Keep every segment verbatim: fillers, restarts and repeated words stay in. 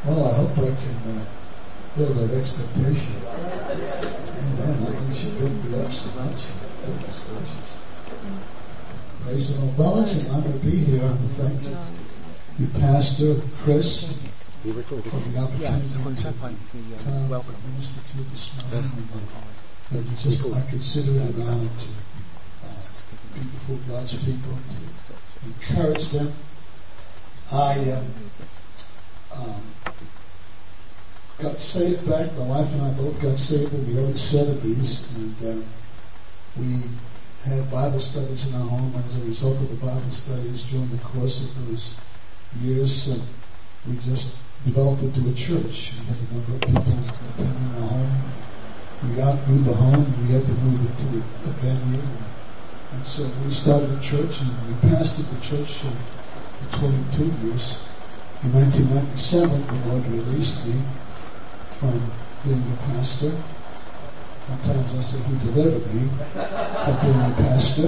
Well, I hope I can uh, fill that expectation. Amen. I think she built me up so much. Goodness gracious. Praise the Lord. Well, it's an honor to be here. Thank you, you Pastor Chris, for the opportunity to come and minister to you this morning. And, uh, just, I consider it an honor to uh, be before God's people, to encourage them. I um, um, got saved back. My wife and I both got saved in the early seventies, and uh, we had Bible studies in our home. As a result of the Bible studies during the course of those years, uh, we just developed into a church. We had a number of people attending our home. We outgrew the home. We had to move it to a venue. And, and so we started a church, and we pastored the church uh, for twenty-two years. In nineteen ninety-seven, the Lord released me from being a pastor. Sometimes I say He delivered me from being a pastor.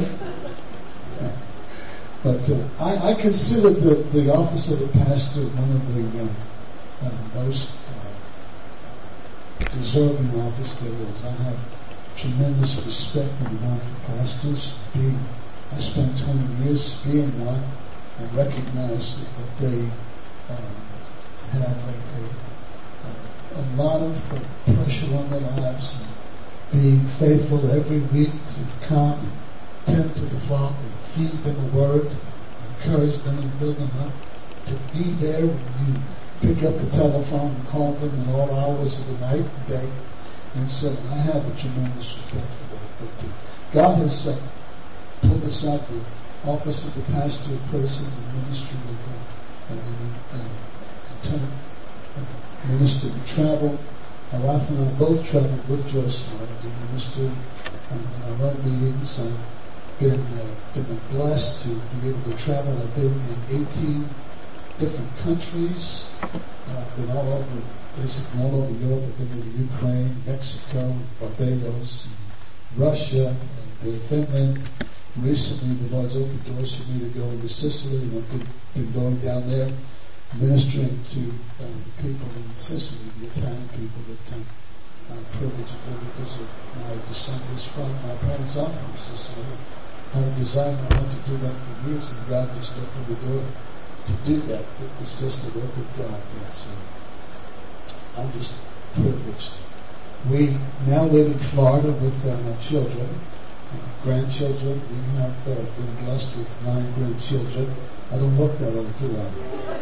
But uh, I, I consider the, the office of a pastor one of the uh, uh, most uh, deserving office there is. I have tremendous respect and honor for pastors. Being, I spent twenty years being one, and recognize that they um, have a, a, a lot of uh, pressure on their lives. And being faithful every week to come, tend to the flock, and feed them a word, encourage them and build them up, to be there when you pick up the telephone and call them in all hours of the night and day. And so I have a tremendous respect for that. But uh, God has uh, pulled us out the office of the pastor, put us in the ministry of uh, uh, uh, intended uh, minister to travel. My wife and I both traveled with Joyce and I to minister uh, in our own meetings. I've been, uh, been blessed to be able to travel. I've been in eighteen different countries. Uh, I've been all over, basically all over Europe. I've been to the Ukraine, Mexico, Barbados, Russia, and Finland. Recently, the Lord's opened doors for me to go into Sicily, and I've been, been going down there, ministering to uh, people in Sicily, the Italian people that uh, I'm privileged to do because of my descendants from my parents are from Sicily. I had a desire I wanted to do that for years, and God just opened the door to do that. It was just the work of God. And so I'm just privileged. We now live in Florida with uh, children, uh, grandchildren. We have uh, been blessed with nine grandchildren. I don't look that old, do I?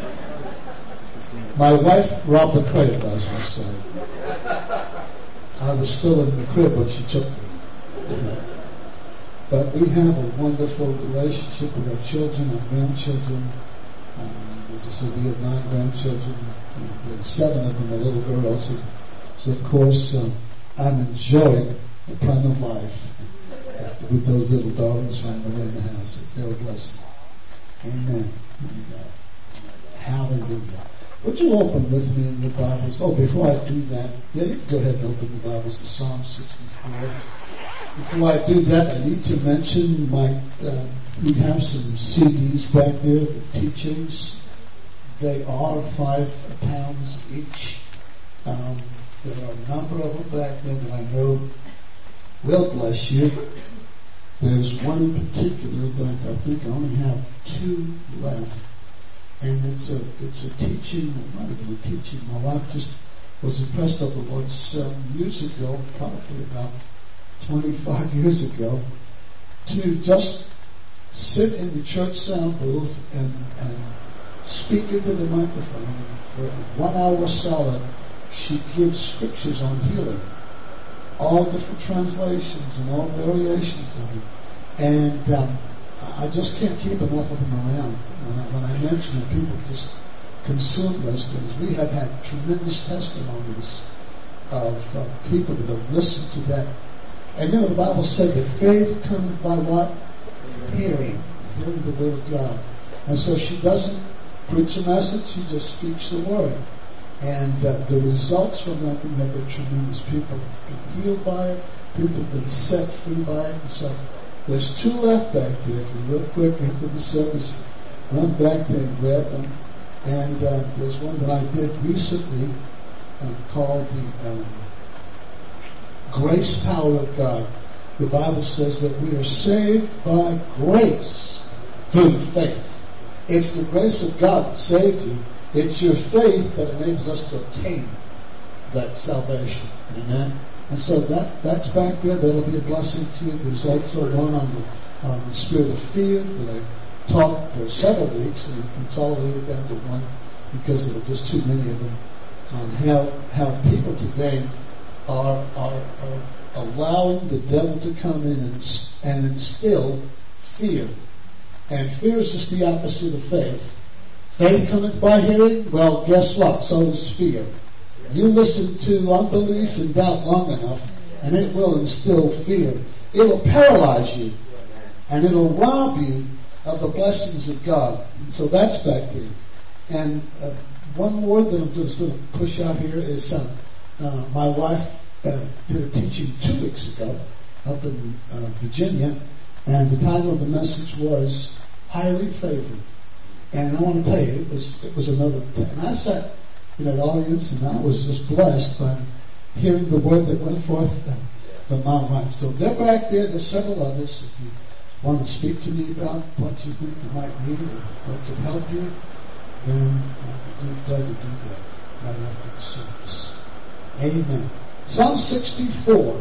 My wife robbed the credit, as we say. I was still in the crib when she took me. But we have a wonderful relationship with our children, our grandchildren. Um, as I said, we have nine grandchildren, and seven of them are little girls. And so, of course, um, I'm enjoying the prime of life with those little darlings running around the house. They're a blessing. Amen. And, uh, hallelujah. Would you open with me in the Bibles? Oh, before I do that, yeah, you can go ahead and open the Bibles to Psalm sixty-four. Before I do that, I need to mention my, uh, we have some C Ds back there, the teachings. They are five pounds each. Um, there are a number of them back there that I know will bless you. There's one in particular that I think I only have two left. And it's a it's a teaching, not even a teaching. My wife just was impressed of the Lord some years ago, probably about twenty-five years ago, to just sit in the church sound booth and, and speak into the microphone. For one hour solid, she gives scriptures on healing, all different translations and all variations of it. And um, I just can't keep enough of them around. When I, when I mention it, people just consume those things. We have had tremendous testimonies of uh, people that have listened to that. And you know, the Bible said that faith comes by what? Hearing. Hearing the Word of God. And so she doesn't preach a message, she just speaks the Word. And uh, the results from that thing have been tremendous. People have been healed by it. People have been set free by it. And so there's two left back there. If you're real quick into the service, run back there and grab them. And uh, there's one that I did recently uh, called the um, Grace Power of God. The Bible says that we are saved by grace through faith. It's the grace of God that saved you. It's your faith that enables us to obtain that salvation. Amen. And so that that's back there. That'll be a blessing to you. There's also one on the, on the spirit of fear that I taught for several weeks, and I consolidated down to one because there were just too many of them. On how how people today are are, are allowing the devil to come in and and instill fear. And fear is just the opposite of faith. Faith cometh by hearing. Well, guess what? So does fear. You listen to unbelief and doubt long enough, and it will instill fear. It'll paralyze you, and it'll rob you of the blessings of God. And so that's back there. And uh, one more that I'm just going to push out here is uh, uh, my wife uh, did a teaching two weeks ago up in uh, Virginia, and the title of the message was Highly Favored. And I want to tell you, it was it was another time. And I sat in that audience, and I was just blessed by hearing the word that went forth uh, from my wife. So they're back there. There's several others. If you want to speak to me about what you think you might need or what could help you, then uh, I'm glad to do that right after the service. Amen. Psalm sixty-four.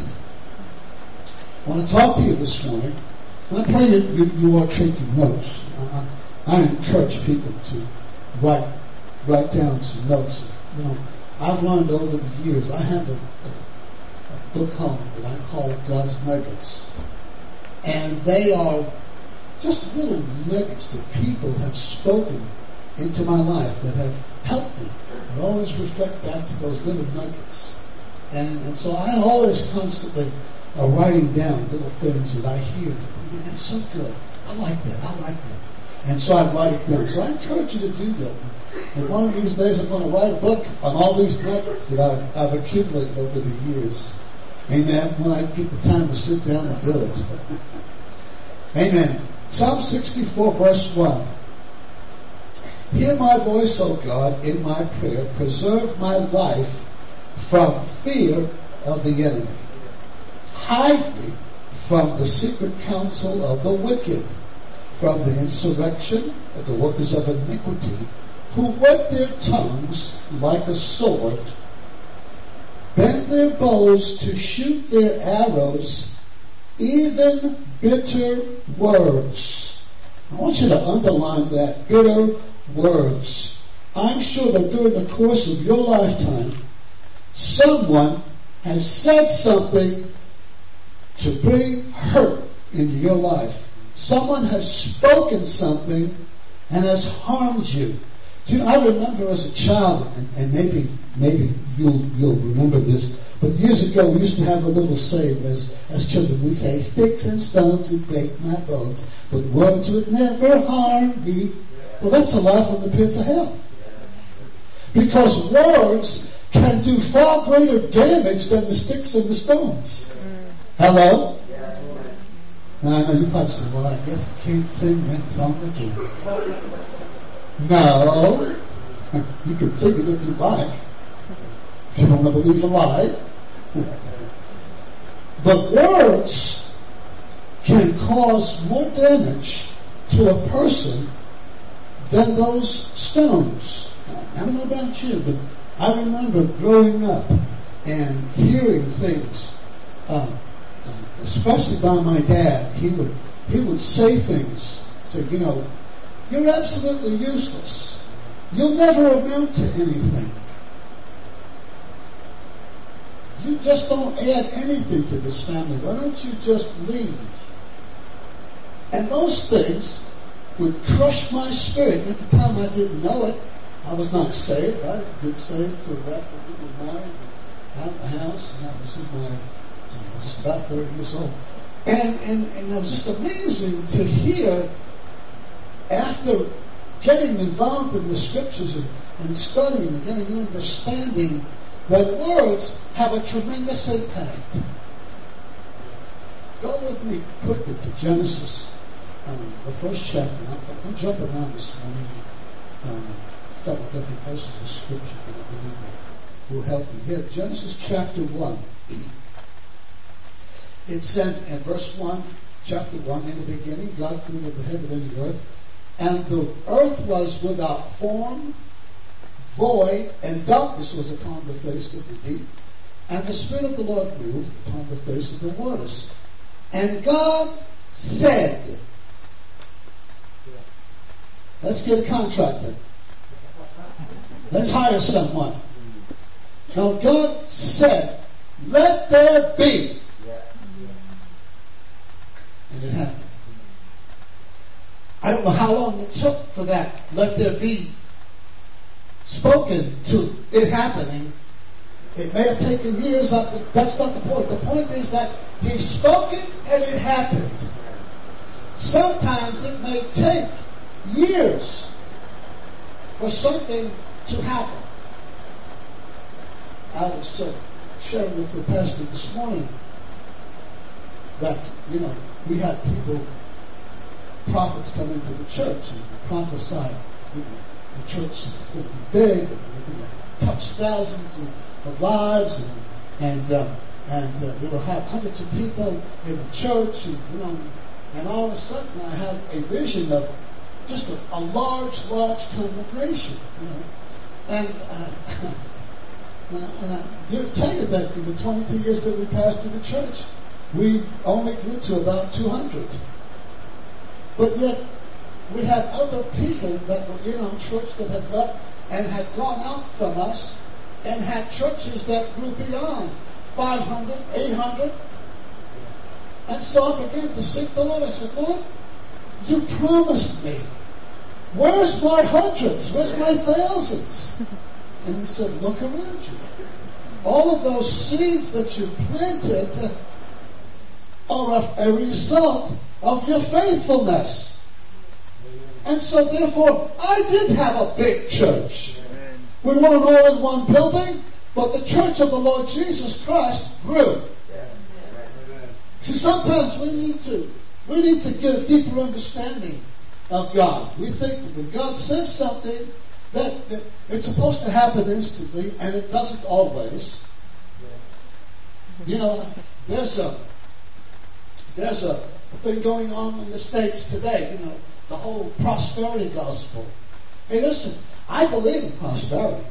I want to talk to you this morning. And I pray you, you, you are taking notes. I, I encourage people to write write down some notes. You know, I've learned over the years. I have a, a, a book home that I call God's Nuggets, and they are just little nuggets that people have spoken into my life that have helped me. I always reflect back to those little nuggets, and and so I always constantly are writing down little things that I hear. Man, that's so good. I like that. I like that. And so I write it down. So I encourage you to do that. And one of these days I'm going to write a book on all these nuggets that I've, I've accumulated over the years. Amen. When I get the time to sit down and do it. Amen. Psalm sixty-four, verse one. Hear my voice, O God, in my prayer. Preserve my life from fear of the enemy. Hide me from the secret counsel of the wicked, from the insurrection of the workers of iniquity, who whet their tongues like a sword, bend their bows to shoot their arrows, even bitter words. I want you to underline that, bitter words. I'm sure that during the course of your lifetime, someone has said something to bring hurt into your life. Someone has spoken something and has harmed you. Do you know, I remember as a child, and, and maybe maybe you'll you'll remember this, but years ago we used to have a little saying as, as children. We say, sticks and stones would break my bones, but words would never harm me. Well, that's a lie from the pits of hell. Because words can do far greater damage than the sticks and the stones. Hello? Now, I know you probably say, well, I guess I can't sing that song again. No. You can sing it if you like. If you don't want to believe a lie. But words can cause more damage to a person than those stones. I don't know about you, but I remember growing up and hearing things, uh, especially by my dad. He would he would say things, say, you know, you're absolutely useless. You'll never amount to anything. You just don't add anything to this family. Why don't you just leave? And those things would crush my spirit. At the time I didn't know it. I was not saved. I didn't get saved until after we were married, out of the house. And I was in my, I was about thirty years old. And, and, and it was just amazing to hear, after getting involved in the scriptures and, and studying and getting an understanding, that words have a tremendous impact. Go with me quickly to Genesis, um, the first chapter. I'm, I'm jumping around this morning. Um, several different verses of Scripture that I believe will, will help you here. Genesis chapter one. It said in verse one, chapter one, in the beginning, God created the heaven and the earth, and the earth was without form, void, and darkness was upon the face of the deep. And the Spirit of the Lord moved upon the face of the waters. And God said, let's get a contractor. Let's hire someone. Now God said, let there be. And it happened. I don't know how long it took for that let there be spoken to it happening. It may have taken years. That's not the point. The point is that he spoke it and it happened. Sometimes it may take years for something to happen. I was uh, sharing with the pastor this morning that, you know, we had people, prophets come into the church and they prophesied, you know, the church is going to be big and we're going to touch thousands of lives and and uh, and uh, we will have hundreds of people in the church and, you know, and all of a sudden I had a vision of just a, a large, large congregation, you know, and uh, uh, I'm here to tell you that in the twenty-two years that we pastored the church, we only grew to about two hundred. But yet, we had other people that were in our church that had left and had gone out from us and had churches that grew beyond five hundred, eight hundred. And so I began to seek the Lord. I said, Lord, you promised me. Where's my hundreds? Where's my thousands? And he said, look around you. All of those seeds that you planted are a result of your faithfulness. And so therefore, I did have a big church. We weren't all in one building, but the church of the Lord Jesus Christ grew. See, sometimes we need to we need to get a deeper understanding of God. We think that when God says something, that, that it's supposed to happen instantly, and it doesn't always. You know, there's a there's a, a thing going on in the States today, you know, the whole prosperity gospel. Hey, listen, I believe in prosperity.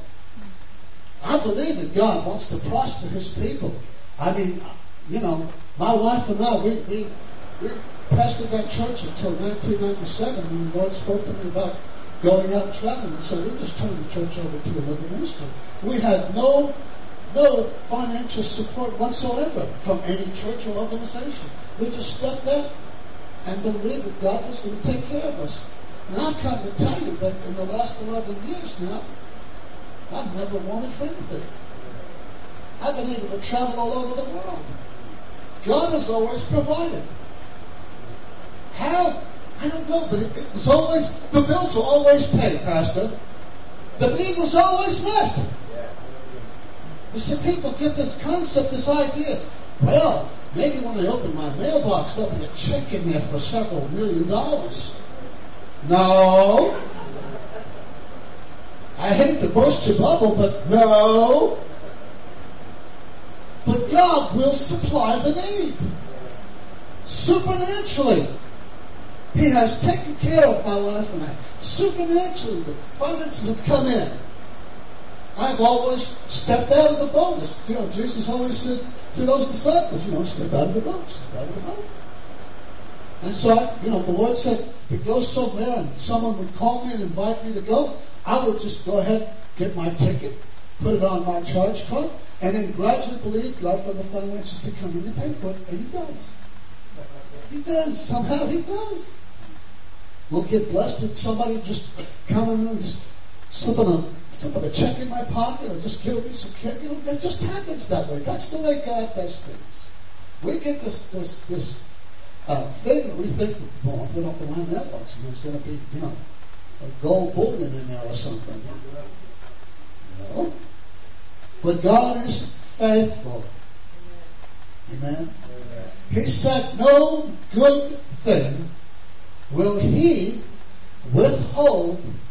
I believe that God wants to prosper His people. I mean, you know, my wife and I, we we, we pastored that church until nineteen ninety-seven when the Lord spoke to me about going out and traveling. And so we just turned the church over to another minister. We had no no financial support whatsoever from any church or organization. We just stepped out and believed that God was going to take care of us. And I've come to tell you that in the last eleven years now, I've never wanted for anything. I've been able to travel all over the world. God has always provided. How? I don't know, but it, it was always, the bills were always paid, Pastor. The need was always met. You see, people get this concept, this idea. Well, maybe when I open my mailbox, there'll be a check in there for several million dollars. No. I hate to burst your bubble, but no. But God will supply the need. Supernaturally. He has taken care of my life and I. Supernaturally, the finances have come in. I've always stepped out of the boat. You know, Jesus always said to those disciples, you know, step out of the boat, step out of the boat. And so, I, you know, the Lord said, to go somewhere and someone would call me and invite me to go, I would just go ahead, get my ticket, put it on my charge card, and then gradually believe God for the finances to come in and pay for it. And He does. He does. Somehow He does. We'll get blessed with somebody just coming and just slipping a, slipping a check in my pocket or just giving me some cash. You know, it just happens that way. That's the way God does things. We get this this this uh, thing that we think, well, I'll put up in my mailbox and there's going to be, you know, a gold bullion in there or something. No. But God is faithful. Amen. He said, no good thing will He withhold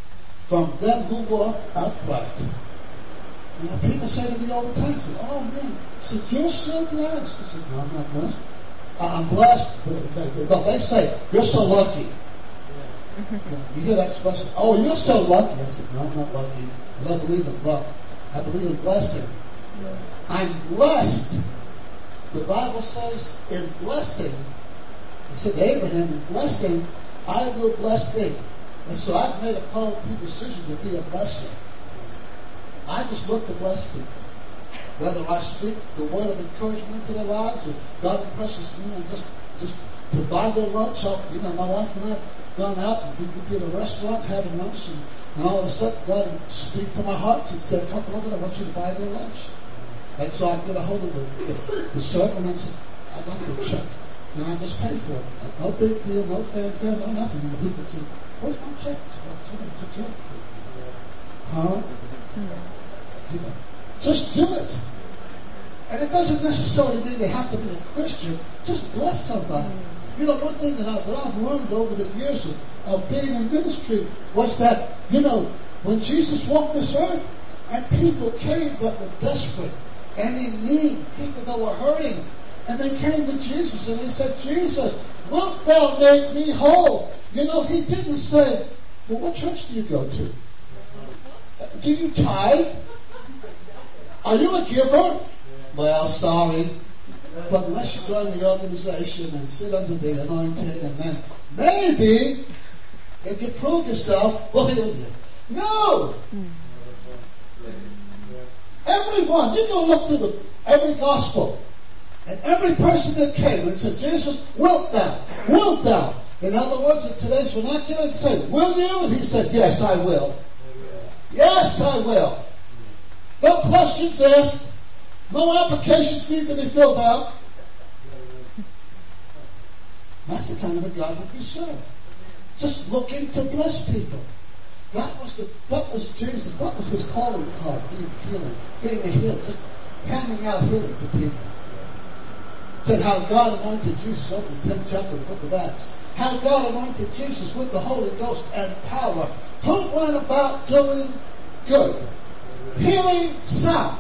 from them who were upright. You know, people say to me all the time, say, oh man, say, you're so blessed. I said, no, I'm not blessed. I'm blessed. They, they, they say, you're so lucky. You know, you hear that expression, oh, you're so lucky. I said, no, I'm not lucky. I don't believe in luck. I believe in blessing. I'm blessed. The Bible says in blessing, it said to Abraham, in blessing, I will bless thee. And so I've made a positive decision to be a blessing. I just look to bless people. Whether I speak the word of encouragement into their lives, or God impresses me and just, just to buy their lunch. I'll, you know, my wife and I have gone out and we could be at a restaurant having lunch, and, and all of a sudden God would speak to my heart and say, come over, I want you to buy their lunch. And so I get a hold of the, the, the server and I say, I'd like to check. And I just pay for it. No big deal, no fanfare, no nothing. And the people say, where's my check? Well, somebody took care of it. Huh? You know, just do it. And it doesn't necessarily mean they have to be a Christian. Just bless somebody. You know, one thing that, I, that I've learned over the years of, of being in ministry was that, you know, when Jesus walked this earth and people came that were desperate and in need, people that were hurting, and they came to Jesus and they said, Jesus, wilt thou make me whole? You know, he didn't say, well, what church do you go to? Do you tithe? Are you a giver? Well, sorry. But unless you join the organization and sit under the anointing, and then maybe, if you prove yourself, we'll heal you. No! Everyone, you go look through the, every gospel, and every person that came and said, Jesus, wilt thou? Wilt thou? In other words, in today's vernacular, it said, will you? And he said, yes, I will. Yes, I will. No questions asked. No applications need to be filled out. That's the kind of a God that we serve. Just looking to bless people. That was the that was Jesus. That was his calling card, being healing, being a healer, just handing out healing to people. It said how God anointed Jesus over the tenth chapter of the book of Acts. How God anointed Jesus with the Holy Ghost and power. Who went about doing good, healing some.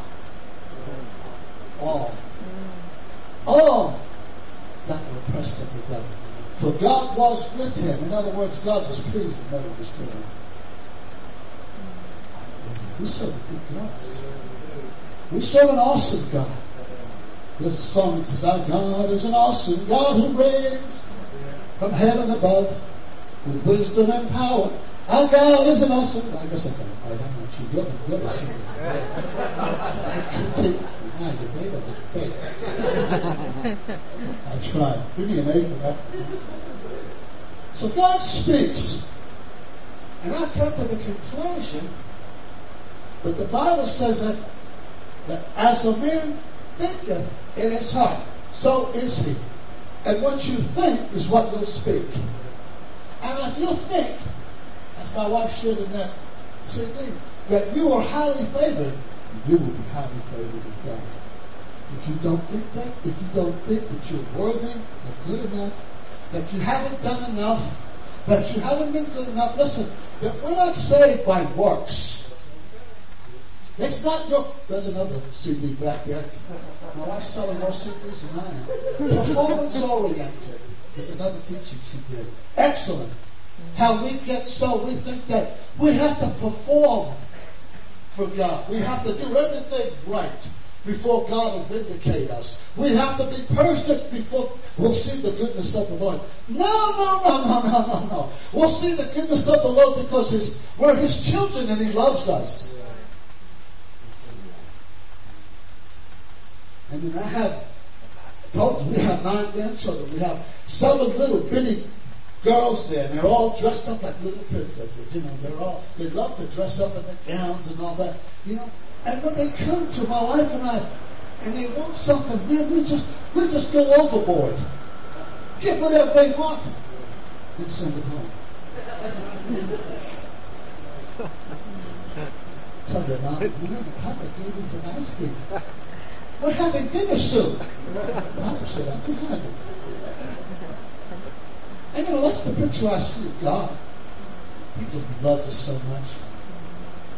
All. All that were oppressed of the devil. For God was with him. In other words, God was pleased with what he was doing. We serve a good God. We serve an awesome God. There's a song that says, our God is an awesome God who reigns from heaven above with wisdom and power. Our God is an awesome God. I guess I got it right. I'm not sure. You're the, you're the singer. I take behind you, baby. I tried. Give me an A for that. So God speaks. And I come to the conclusion that the Bible says that, that as a man thinketh in his heart, so is he. And what you think is what you'll speak. And if you think, as my wife shared in that C D, that you are highly favored, you will be highly favored of God. If you don't think that, if you don't think that you're worthy or good enough, that you haven't done enough, that you haven't been good enough, listen, that we're not saved by works. It's not your... There's another C D back there. My wife's selling more C Ds than I am. Performance-oriented is another teaching she did. Excellent. How we get so, we think that we have to perform for God. We have to do everything right before God will vindicate us. We have to be perfect before we'll see the goodness of the Lord. No, no, no, no, no, no, no. We'll see the goodness of the Lord because his, we're his children and he loves us. I mean, I have, I told you, we have nine grandchildren. We have seven little bitty girls there, and they're all dressed up like little princesses. You know, they're all, they love to dress up in their gowns and all that. You know, and when they come to my wife and I, and they want something, man, we just, we just go overboard. Get whatever they want, and send it home. Tell their mom, remember, Papa gave us an ice cream. We're having dinner soon. Papa said, I can have it. And you know, that's the picture I see of God. He just loves us so much.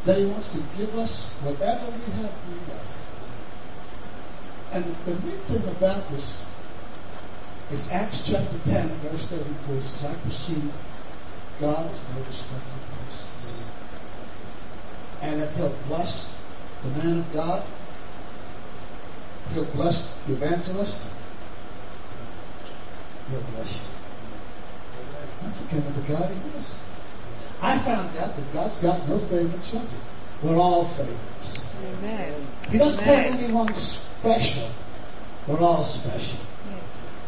that He wants to give us whatever we have need of. And the neat thing about this is Acts chapter ten, verse thirty-four says, I perceive God is no respecter of persons. And if He'll bless the man of God, He'll bless the evangelist, He'll bless you. That's the kind of the God He is. I found out that God's got no favorite children. We're all favorites. Amen. He doesn't Amen. have anyone special. We're all special. Yes.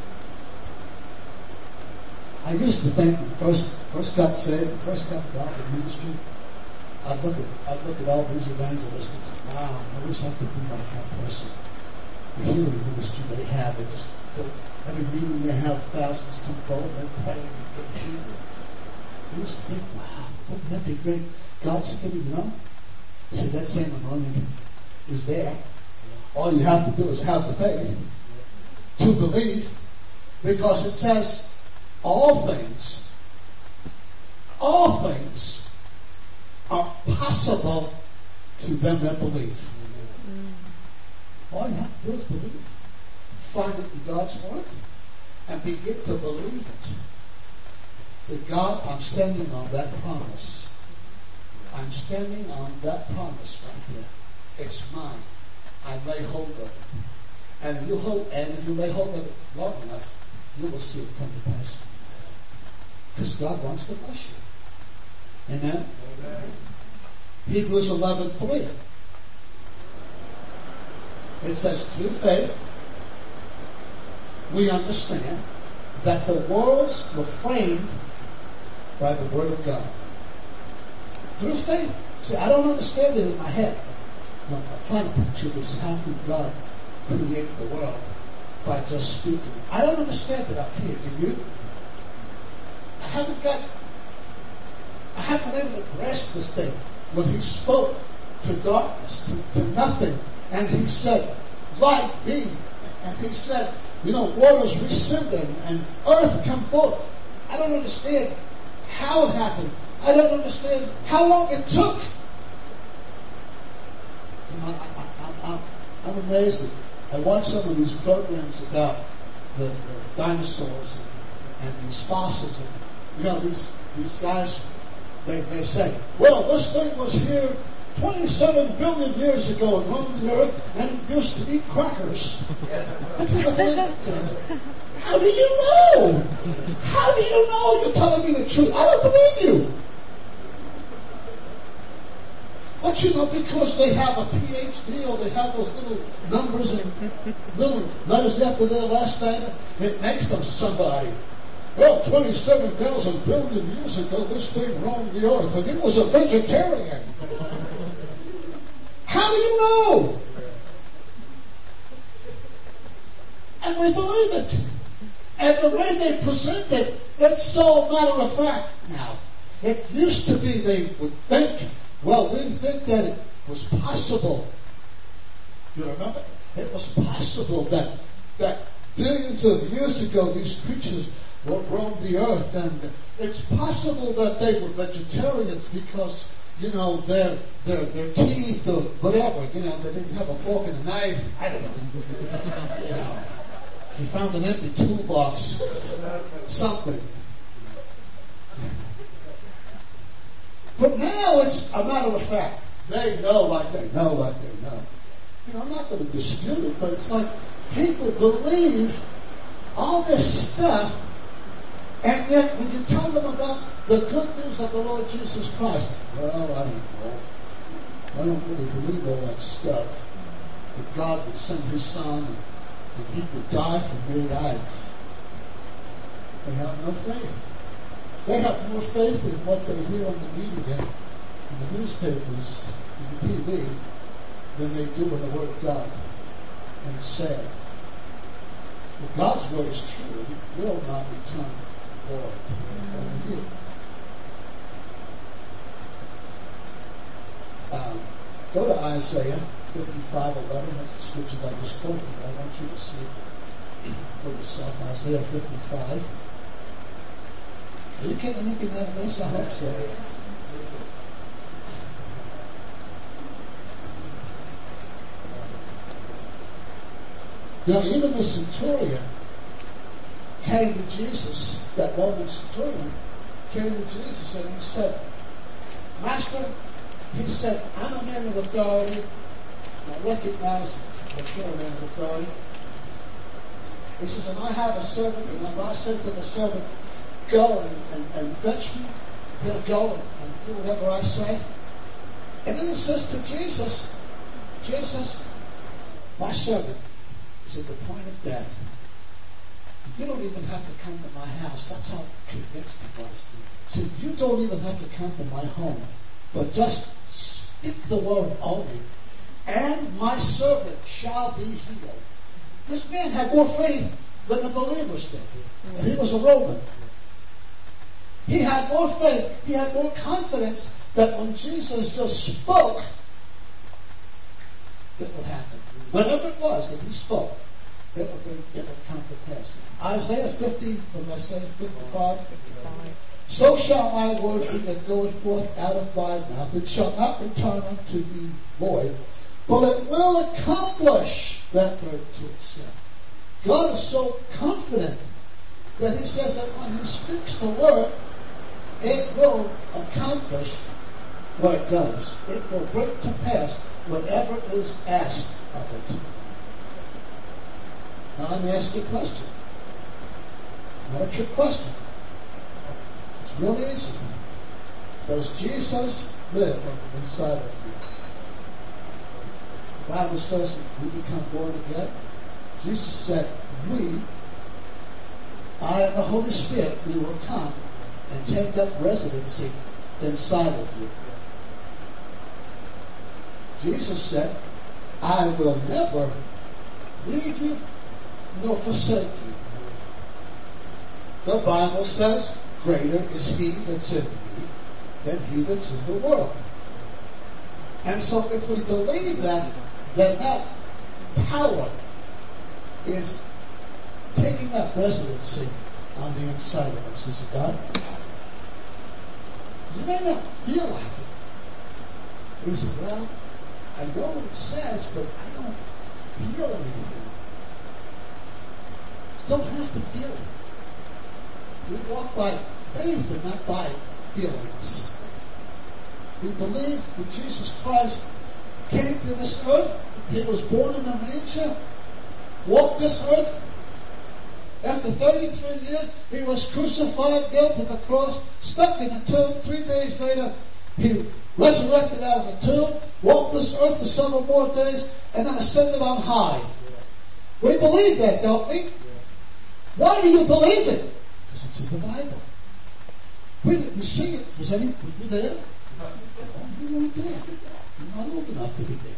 I used to think when first first got saved, first got involved in ministry, I'd look at I'd look at all these evangelists and say, wow, I wish I could be like that person. The healing ministry they have, they just every meeting they have, thousands come forward, they pray and get healed. I used to think, wow, wouldn't that be great? God said to me, you know, see, that same anointing is there. All you have to do is have the faith to believe, because it says all things, all things are possible to them that believe. All you have to do is believe. Find it in God's Word and begin to believe it. Say, God, I'm standing on that promise. I'm standing on that promise right there. It's mine. I lay hold of it. And if you hold, and if you lay hold of it long enough, you will see it come to pass. Because God wants to bless you. Amen? Amen. Hebrews eleven three. It says, through faith, we understand that the worlds were framed by the Word of God. Through faith. See, I don't understand it in my head. I'm trying to picture this. How did God create the world by just speaking? I don't understand it up here. Do you? I haven't got, I haven't been able to grasp this thing. When He spoke to darkness, to, to nothing, and He said, light be. And He said, you know, waters rescinding and earth come forth. I don't understand how it happened. I don't understand how long it took. You know, I, I, I, I'm amazed. I watch some of these programs about the, the dinosaurs and, and these fossils. And, you know, these these guys, they, they say, well, this thing was here twenty-seven billion years ago and roamed the earth, and it used to eat crackers. And people believe it. How do you know? How do you know you're telling me the truth? I don't believe you. But you know, because they have a P H D or they have those little numbers and little letters after their last name, it makes them somebody. Well, twenty-seven thousand billion years ago, this thing roamed the earth, and it was a vegetarian. How do you know? And we believe it. And the way they present it, it's so matter of fact now. It used to be they would think, well, we think that it was possible. You remember? It was possible that that billions of years ago these creatures roamed the earth, and it's possible that they were vegetarians because, you know, their their their teeth or whatever, you know, they didn't have a fork and a knife. I don't know. You know, he found an empty toolbox, something. But now it's a matter of fact. They know like they know like they know. You know, I'm not going to dispute it, but it's like people believe all this stuff, and yet when you tell them about the good news of the Lord Jesus Christ, well, I don't know. I don't really believe all that stuff. That God would send His Son and, and He would die for me. I, they have no faith. They have more faith in what they hear on the media, in the newspapers, in the T V, than they do in the Word of God. And it's sad. But God's Word is true. It will not return void. Over here. Um, go to Isaiah fifty-five eleven. That's the scripture I just quoted. I want you to see it for yourself. Isaiah fifty-five. Are you getting anything out of this? I hope so. You know, even the centurion came to Jesus, that Roman centurion came to Jesus and he said, Master, he said, I'm a man of authority. I recognize that you're a man of authority. He says, and I have a servant, and if I said to the servant, go and, and, and fetch me, he'll go and, and do whatever I say. And then he says to Jesus, Jesus, my servant is at the point of death. You don't even have to come to my house. That's how convinced he was. He said, you don't even have to come to my home, but just speak the word only, and my servant shall be healed. This man had more faith than the believers did. And he was a Roman. He had more faith. He had more confidence that when Jesus just spoke, it would happen. Whatever it was that he spoke, it would, be, it would come to pass. Isaiah fifty, what did I say, fifty-five? So shall my word be that goeth forth out of my mouth. It shall not return unto me void, but it will accomplish that word to itself. God is so confident that he says that when he speaks the word, it will accomplish where it goes. It will bring to pass whatever is asked of it. Now let me ask you a question. It's not a trick question. It's real easy. Does Jesus live on the inside of you? The Bible says that we become born again. Jesus said, we, I and the Holy Spirit, we will come and take up residency inside of you. Jesus said, I will never leave you nor forsake you. The Bible says, greater is he that's in me than he that's in the world. And so if we believe that, then that power is taking up residency on the inside of us. Is it God? You may not feel like it. You say, well, I know what it says, but I don't feel anything. You don't have to feel it. We walk by faith and not by feelings. We believe that Jesus Christ came to this earth. He was born in a manger, walked this earth. After thirty-three years, he was crucified, nailed to the cross, stuck in a tomb. Three days later, he resurrected out of the tomb, walked this earth for several more days, and then ascended on high. We believe that, don't we? Why do you believe it? Because it's in the Bible. We didn't see it. Was any, were you there? No, you weren't there. You're not old enough to be there.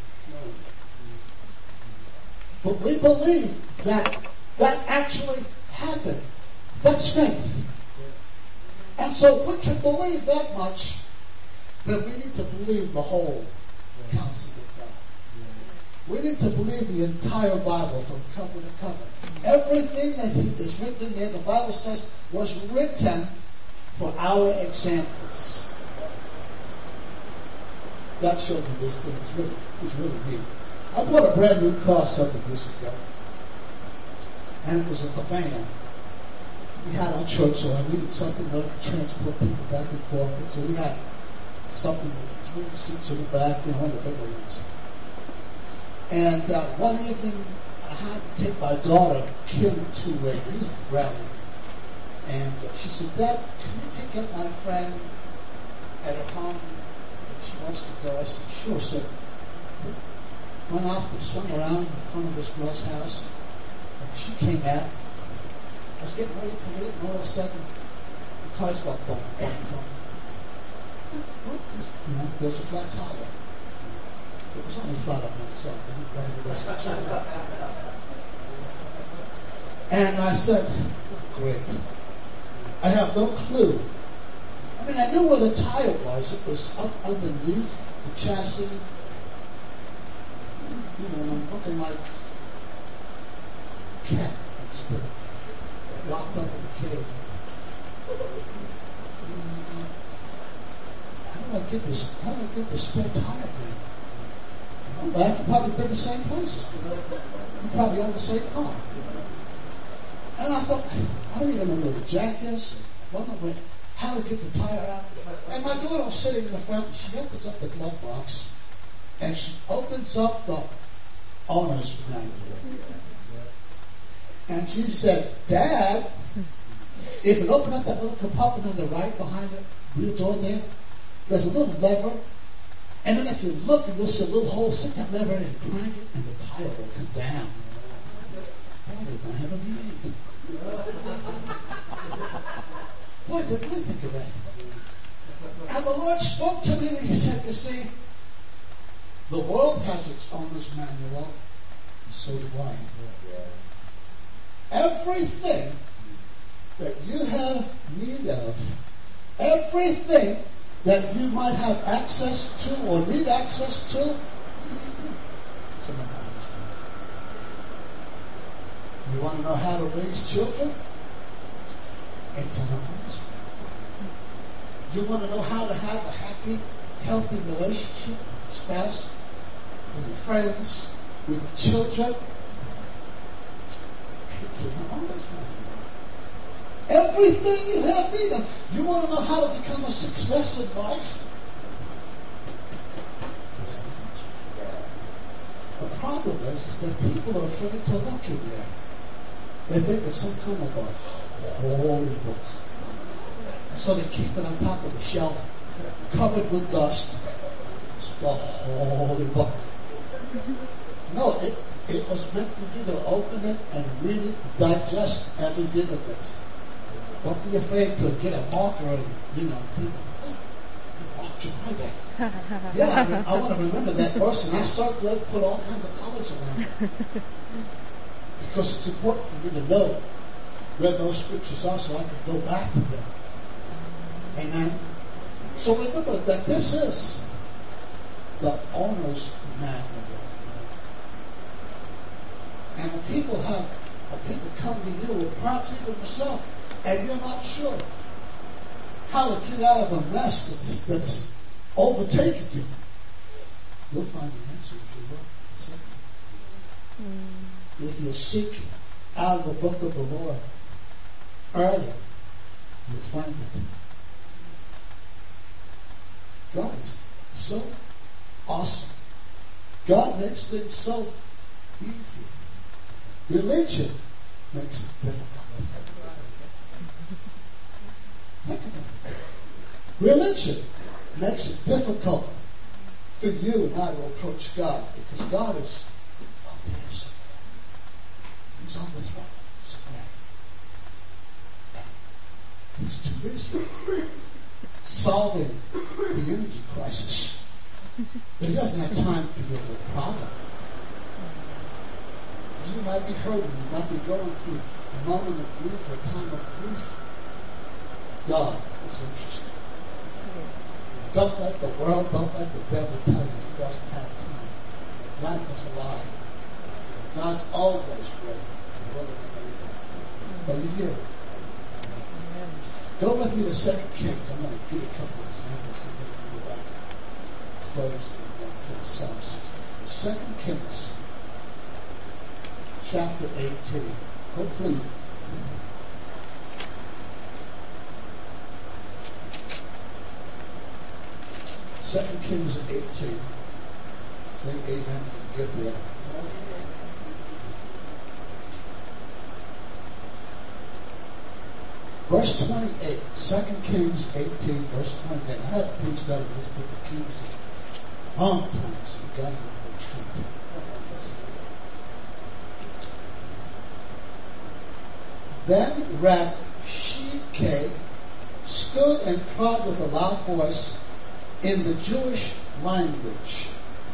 But we believe that that actually happened. That's faith. And so we can believe that much, that we need to believe the whole counsel of God. We need to believe the entire Bible from cover to cover. Everything that is written there, the Bible says, was written for our examples. God showed me this thing. It's really, it's really neat. I bought a brand new car several years ago. And it was at the van. We had our church, so I needed something to transport people back and forth. And so we had something with three seats in the back, you know, one of the bigger ones. And uh, one evening, I had to take my daughter, Kim, to a youth rally. And uh, she said, Dad, can you pick up my friend at her home? And she wants to go. I said, sure. So went out and swung around in front of this girl's house. And she came out. I was getting ready to leave, and all of a sudden, the car's got bumped. What is, you know, there's a flat tire. It was only flat on one side. The rest of and I said, great. I have no clue. I mean, I knew where the tire was. It was up underneath the chassis. You know, I'm looking like a cat that's been locked up in a cave. How do I get this? How do I get the spare tire thing? I'm glad you probably been the same places. You probably own the same car. And I thought, I don't even know where the jack is. I don't know where, how to get the tire out. And my daughter was sitting in the front, and she opens up the glove box, and she opens up the owner's manual. And she said, Dad, if you open up that little compartment on the right behind the rear door there, there's a little lever. And then if you look, you'll see a little hole, stick that lever in and crank it, and the tire will come down. Boy, they're going to have a V eight. Boy, did I think of that. And the Lord spoke to me and He said, you see, the world has its owner's manual, and so do I. Everything that you have need of, everything that you might have access to or need access to, it's in the owner's manual. You want to know how to raise children? It's in the owner's manual. You want to know how to have a happy, healthy relationship with your spouse, with your friends, with your children? It's in the owner's manual. Everything you have need of. You want to know how to become a success in life? It's in the owner's manual. The problem is, is that people are afraid to look in there. They think it's some kind of a holy book. And so they keep it on top of the shelf, covered with dust. It's the holy book. No, it, it was meant for you to open it and read it, digest every bit of it. Don't be afraid to get a marker and, you know, people, oh, you marked your Bible. Yeah, I, mean, I want to remember that verse, and I circle it, put all kinds of colors around it. Because it's important for me to know where those scriptures are so I can go back to them. Amen? So remember that this is the owner's manual. And when people have, when people come to you, or perhaps even yourself, and you're not sure how to get out of a mess that's, that's overtaken you, you'll find the answer if you look. It's in there. If you seek out of the book of the Lord early, you'll find it. God is so awesome. God makes things so easy. Religion makes it difficult. Think about it. Religion makes it difficult for you and I to approach God, because God is up there somewhere. He's on the throne somewhere. He's too busy solving the energy crisis. He doesn't have time for your little problem. You might be hurting. You might be going through a moment of grief or a time of grief. God is interested. Don't let the world, don't let the devil tell you he doesn't have time. God is alive. God's always ready, willing and able. But you hear it. Go with me to Second Kings. I'm going to give you a couple of examples and then we'll go back and close to Psalm sixty-three. Second Kings, chapter eighteen. Hopefully, Second Kings eighteen. Say amen when you get there. Verse twenty-eight, Second Kings eighteen, verse twenty-eight. I haven't preached out of this book of Kings in a long time, so you got to retreat. Then Rabshakeh stood and cried with a loud voice in the Jewish language,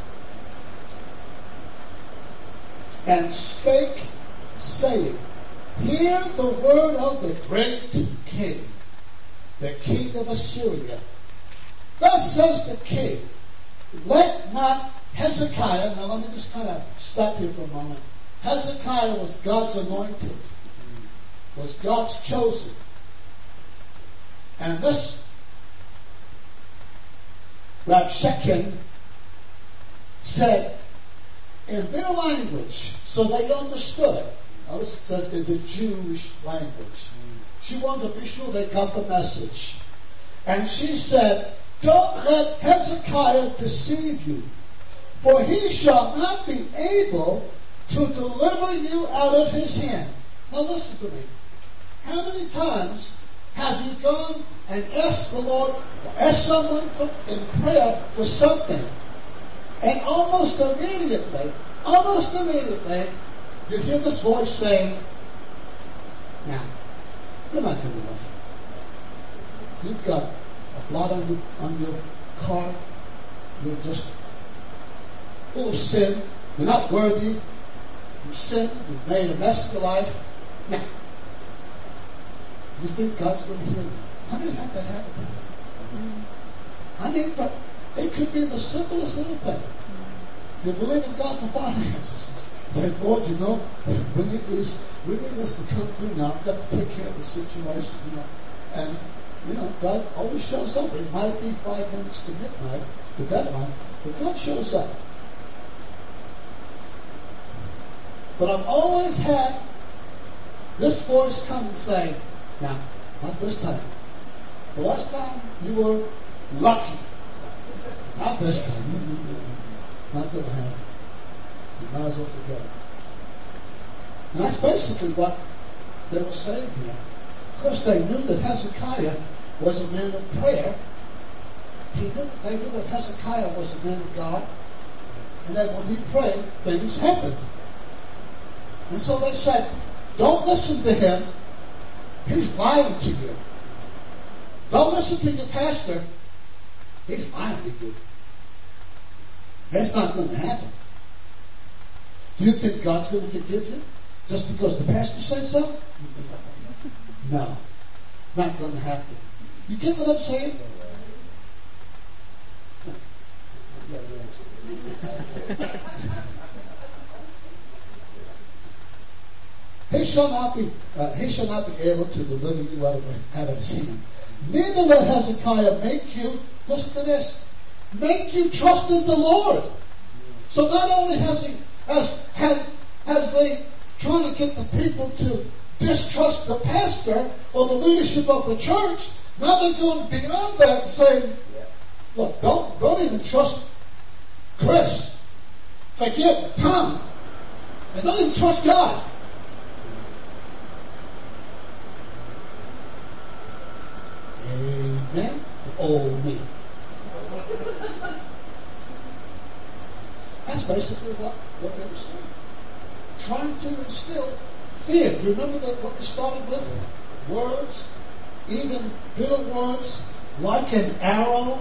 and spake, saying, Hear the word of the great king, the king of Assyria. Thus says the king, let not Hezekiah, now let me just kind of stop here for a moment. Hezekiah was God's anointed, was God's chosen. And this Rabshakeh said, in their language, so they understood. Notice it says in the Jewish language. She wanted to be sure they got the message. And she said, don't let Hezekiah deceive you, for he shall not be able to deliver you out of his hand. Now listen to me. How many times have you gone and asked the Lord, or asked someone for, in prayer for something, and almost immediately, almost immediately, you hear this voice saying, now, you're not good enough. You've got a blot on your, on your car. You're just full of sin. You're not worthy. You've sinned. You've made a mess of your life. Now, you think God's going to hear you? How many had that happen to them? I mean, for, it could be the simplest little thing. You're believing God for finances. Say, Lord, you know, we need this, we need this to come through now. I've got to take care of the situation, you know. And, you know, God always shows up. It might be five minutes to midnight, the deadline, but God shows up. But I've always had this voice come and say, now, not this time. The last time you were lucky. Not this time. Not going to happen. You might as well forget it. And that's basically what they were saying here. Of course, they knew that Hezekiah was a man of prayer. He knew that they knew that Hezekiah was a man of God. And that when he prayed, things happened. And so they said, don't listen to him. He's lying to you. Don't listen to your pastor. He's lying to you. That's not going to happen. Do you think God's going to forgive you just because the pastor says so? No. Not going to happen. You get what I'm saying? He shall not be uh, he shall not be able to deliver you out of, the, out of his hand. Neither let Hezekiah make you, listen to this, make you trust in the Lord. So not only has he has has has they trying to get the people to distrust the pastor or the leadership of the church, now they're going beyond that and saying, look, don't don't even trust Chris. Forget Tom. And don't even trust God. Amen. Oh, me. That's basically what, what they were saying. Trying to instill fear. Do you remember that what we started with? Words, even bitter words, like an arrow.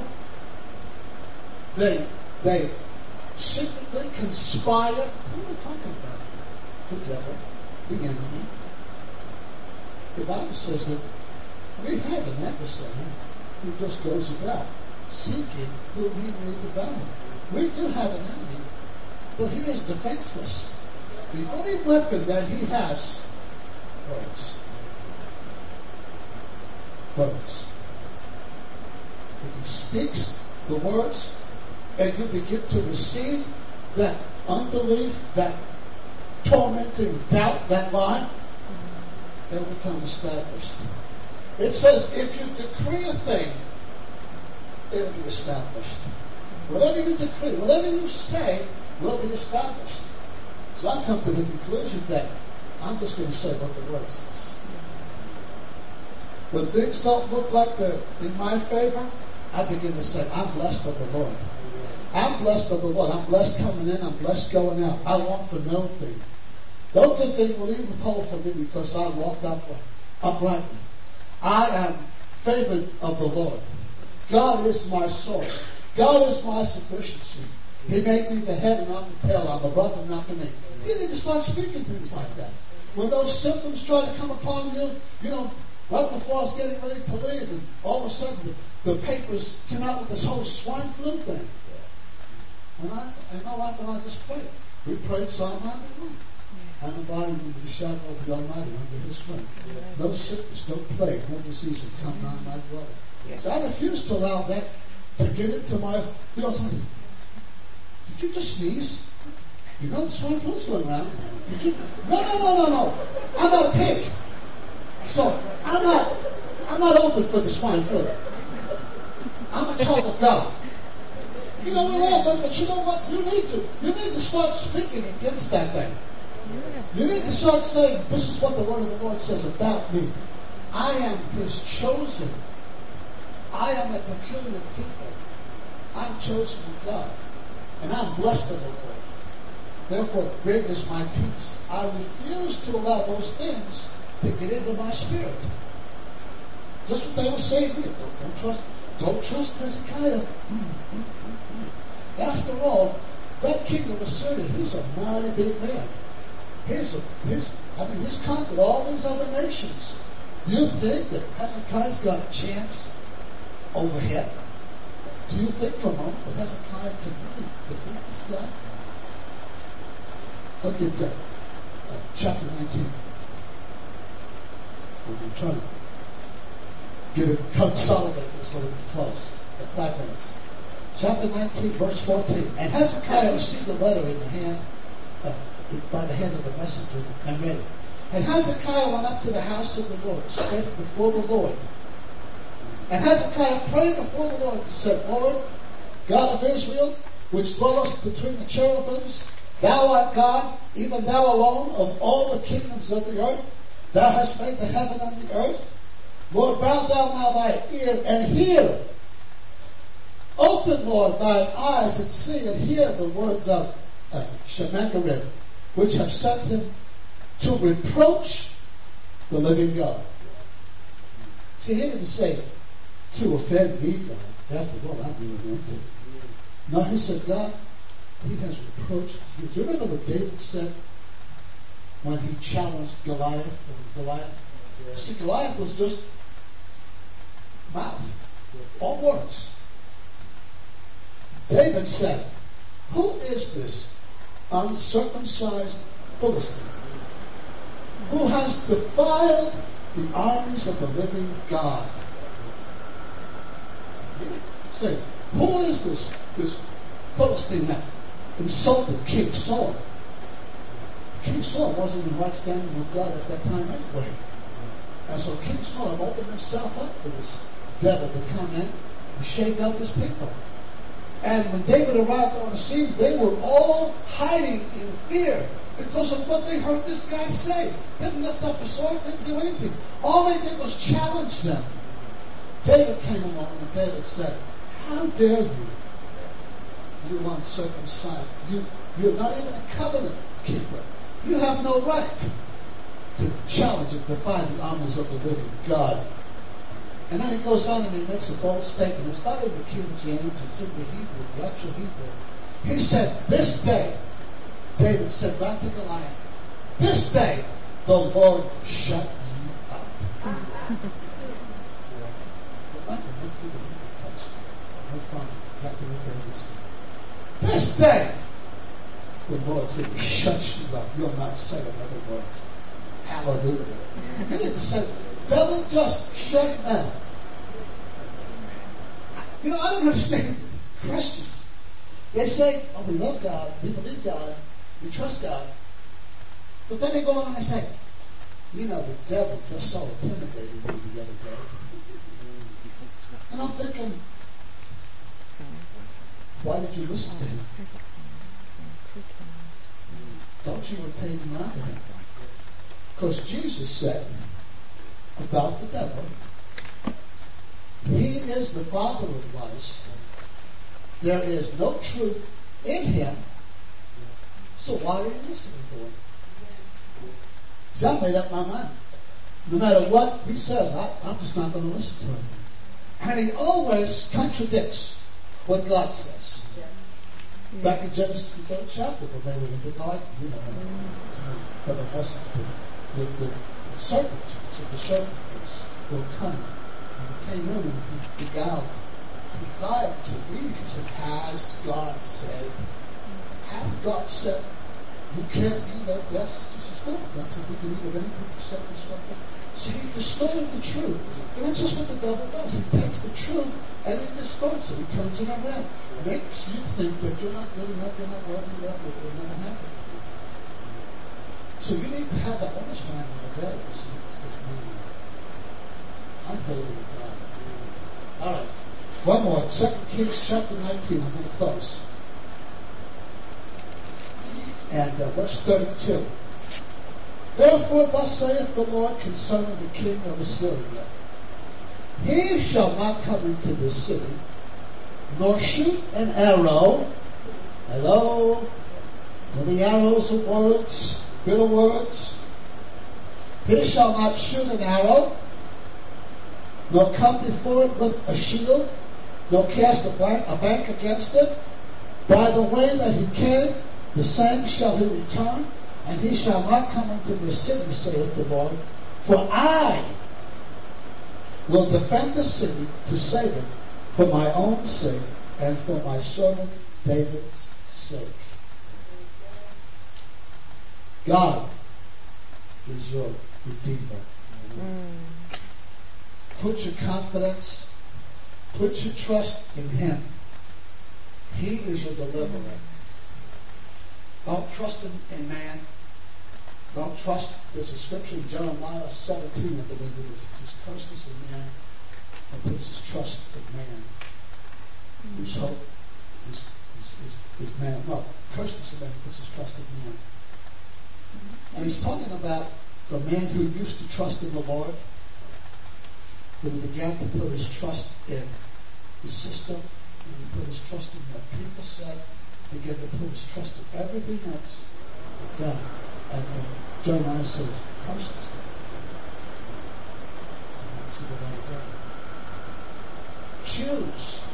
They they secretly conspire. Who are they talking about? The devil, the enemy. The Bible says that we have an adversary who just goes about seeking who he may devour. We do have an enemy, but he is defenseless. The only weapon that he has, words. Words. If he speaks the words, and you begin to receive that unbelief, that tormenting doubt, that lie, it'll become established. It says, if you decree a thing, it'll be established. Whatever you decree, whatever you say, will be established. So I come to the conclusion that I'm just going to say what the word says. When things don't look like they're in my favor, I begin to say, I'm blessed of the Lord. I'm blessed of the Lord. I'm blessed coming in. I'm blessed going out. I want for no thing. No good thing will he withhold from me because I walk upright, uprightly. I am favored of the Lord. God is my source. God is my sufficiency. He made me the head and not the tail. I'm above and not beneath. You need to start speaking things like that. When those symptoms try to come upon you, you know, right before I was getting ready to leave, and all of a sudden the, the papers came out with this whole swine flu thing. And, I, and my wife and I just prayed. We prayed Psalm ninety-one. I'm abiding under the shadow of the Almighty, under His wing. No sickness, no plague, no disease will come nigh my dwelling. Yeah. So I refuse to allow that to get into my, you know, something. Did you just sneeze? You know the swine flu's going around. Did you? No, no, no, no, no. I'm not a pig. So I'm not I'm not open for the swine flu. I'm a child of God. You know, we're all but you know what? You need to you need to start speaking against that thing. You need to start saying, this is what the word of the Lord says about me. I am his chosen. I am a peculiar people. I'm chosen of God. And I'm blessed of the Lord. Therefore, great is my peace. I refuse to allow those things to get into my spirit. Just what they were saying to me. Don't, don't trust, don't trust Hezekiah. Mm, mm, mm, mm. After all, that king of Assyria, he's a mighty big man. He's a, he's, I mean, he's conquered all these other nations. You think that Hezekiah's got a chance over him? Do you think for a moment that Hezekiah can really defeat this guy? Look at uh, uh, chapter nineteen. I'm trying to get it consolidated so we can close at five minutes. Chapter nineteen, verse fourteen. And Hezekiah received the letter in the hand, uh, by the hand of the messenger, and read it. And Hezekiah went up to the house of the Lord, stood before the Lord. And Hezekiah prayed before the Lord and said, Lord, God of Israel, which dwellest between the cherubims, thou art God, even thou alone, of all the kingdoms of the earth. Thou hast made the heaven and the earth. Lord, bow down now thy ear and hear. Open, Lord, thine eyes and see and hear the words of uh, Sennacherib, which have sent him to reproach the living God. See, he didn't say to offend me, God. After all, I'm being anointed. No, he said, God, he has reproached you. Do you remember what David said when he challenged Goliath? And Goliath? Yeah. See, Goliath was just mouth, all words. David said, who is this uncircumcised Philistine who has defiled the armies of the living God? Say, who is this, this Philistine that insulted King Saul? King Saul wasn't in right standing with God at that time anyway. And so King Saul opened himself up for this devil to come in and shake up his people. And when David arrived on the scene, they were all hiding in fear because of what they heard this guy say. Didn't lift up a sword, didn't do anything. All they did was challenge them. David came along and David said, how dare you, you uncircumcised. You, you're not even a covenant keeper. You have no right to challenge and defy the armies of the living God. And then he goes on and he makes a bold statement. It's not in the King James, it's in the Hebrew, the actual Hebrew. He said, this day, David said back to Goliath, this day the Lord shut you up. Exactly what David said. This day the Lord's going to shut you up. You'll not say another word. Hallelujah. He didn't say, devil, just shut up. You know, I don't understand Christians. They say, oh, we love God, we believe God, we trust God. But then they go on and they say, you know, the devil just so intimidated me the other day. And I'm thinking, why did you listen to him? Don't you repay him around to him? Because Jesus said about the devil, he is the father of lies. There is no truth in him. So why are you listening to him? See, I made up my mind. No matter what he says, I, I'm just not going to listen to him. And he always contradicts what God says. Back in Genesis, the third chapter, when they were in the garden, you know, for the message, the, the, the serpent, so the serpent was real cunning. And he came in and he beguiled, he lied to Eve. He said, has God said? Hath God said? You can't eat of death. Just no, that's what we can eat of anything except the scripture. See, he distorted the truth. And that's just what the devil does. He takes the truth and he distorts it. He turns it around. Makes you think that you're not good enough, you're not worthy enough, that they're going to happen. So you need to have that honest man in the day. I'm holy with God. All right. One more. Second Kings chapter nineteen. I'm going to close. And uh, verse thirty-two. Therefore thus saith the Lord concerning the king of Assyria, he shall not come into this city, nor shoot an arrow. Hello? When the arrows are words, bitter words. He shall not shoot an arrow, nor come before it with a shield, nor cast a bank, a bank against it. By the way that he came, the same shall he return, and he shall not come into this city, saith the Lord. For I will defend the city to save it for my own sake and for my servant David's sake. God is your Redeemer. Mm. Put your confidence, put your trust in Him. He is your deliverer. Don't trust in, in man. Don't trust. There's a scripture in Jeremiah seventeen, I believe it is. It says, cursed is the man that puts his trust in man. Mm-hmm. Whose hope is, is, is, is man. No, cursed is the man that puts his trust in man. Mm-hmm. And he's talking about the man who used to trust in the Lord, who began to put his trust in the system, and he put his trust in what people said, began to put his trust in everything else but God. And, and Jeremiah says, cursed is the man. So that's what they got to do. Choose.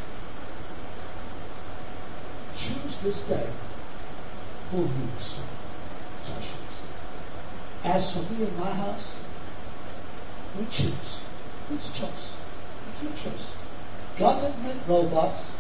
Choose this day who you will serve. Joshua said. As for me and my house, we choose. It's a choice. It's your choice. God didn't make robots.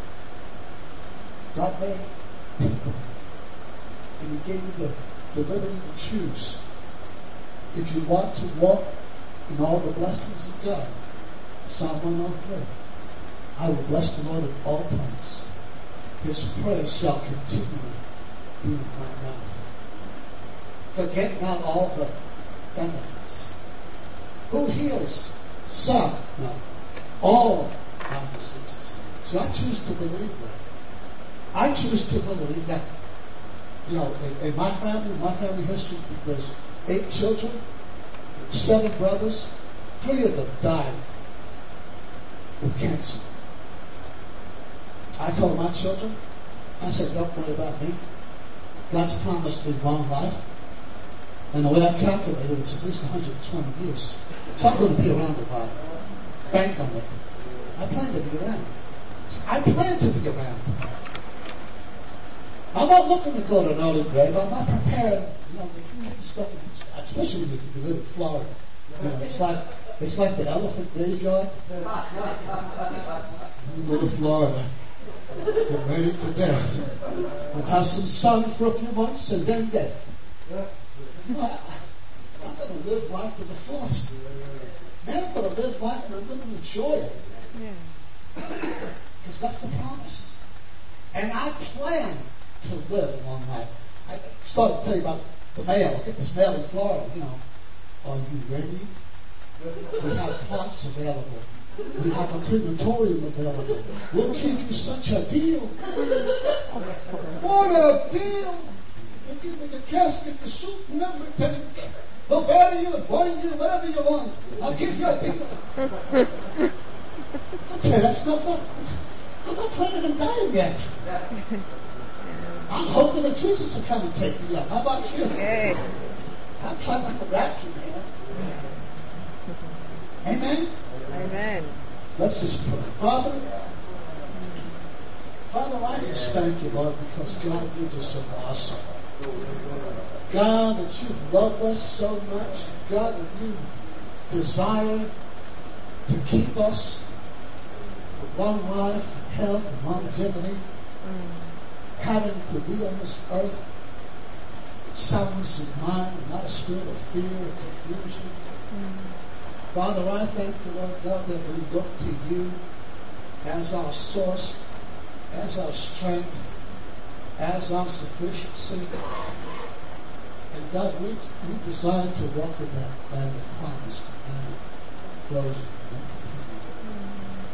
God made people. And He gave you the, the liberty to choose. If you want to walk in all the blessings of God, Psalm one oh three, I will bless the Lord at all times. His praise shall continually be in my mouth. Forget not all the benefits. Who heals some? No. All our diseases. So I choose to believe that. I choose to believe that, you know, in, in my family, my family history, there's eight children, seven brothers, three of them died with cancer. I told my children, I said, don't worry about me. God's promised me long life. And the way I calculated, it's at least one hundred twenty years. So I'm going to be around a while. Bank on it. I plan to be around. I plan to be around. I'm not looking to go to an early grave. I'm not preparing, you know, the stuff, especially if you live in Florida. You know, it's like it's like the elephant graveyard. You go to Florida. Get ready for death. We'll have some sun for a few months and then death. You know, I, I'm going to live life to the fullest. Man, I'm going to live life and I'm going to enjoy it. Because that's the promise. And I plan to live a long life. I started to tell you about the mail. I get this mail in Florida, you know. Are you ready? We have plots available. We have a crematorium available. We'll give you such a deal. What a deal! We'll give you the casket, the suit, number ten. They'll bury you and burn you, whatever you want. I'll give you a deal. Okay, that's not fun. I'm not planning on dying yet. I'm hoping that Jesus will come and take me up. How about you? Yes. I'm planning on the rapture, man. Amen? Amen. Let's just pray. Father, Father, I just thank you, Lord, because God, you're just so awesome. God, that you love us so much. God, that you desire to keep us with long life, and health, and longevity. Mm. Having to be on this earth soundness of mind, not a spirit of fear or confusion. Mm. Father, I thank you, Lord God, that we look to you as our source, as our strength, as our sufficiency. And God, we, we desire to walk in that land of promise, the land that flows with milk and honey.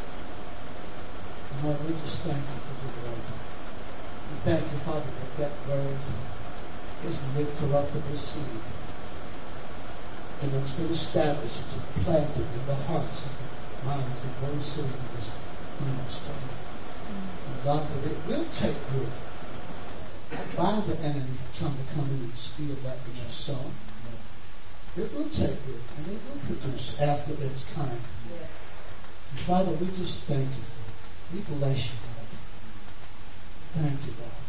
And Lord, we just thank you for the word. We thank you, Father, that that word is the incorruptible seed. And it's been established and planted in the hearts and the minds of those sitting in this ministry. And God, that it will take root. Bind the enemy from trying to come in and steal that which is sown. It will take root and it will produce after its kind. And Father, we just thank you for it. We bless you, Lord. Thank you, God.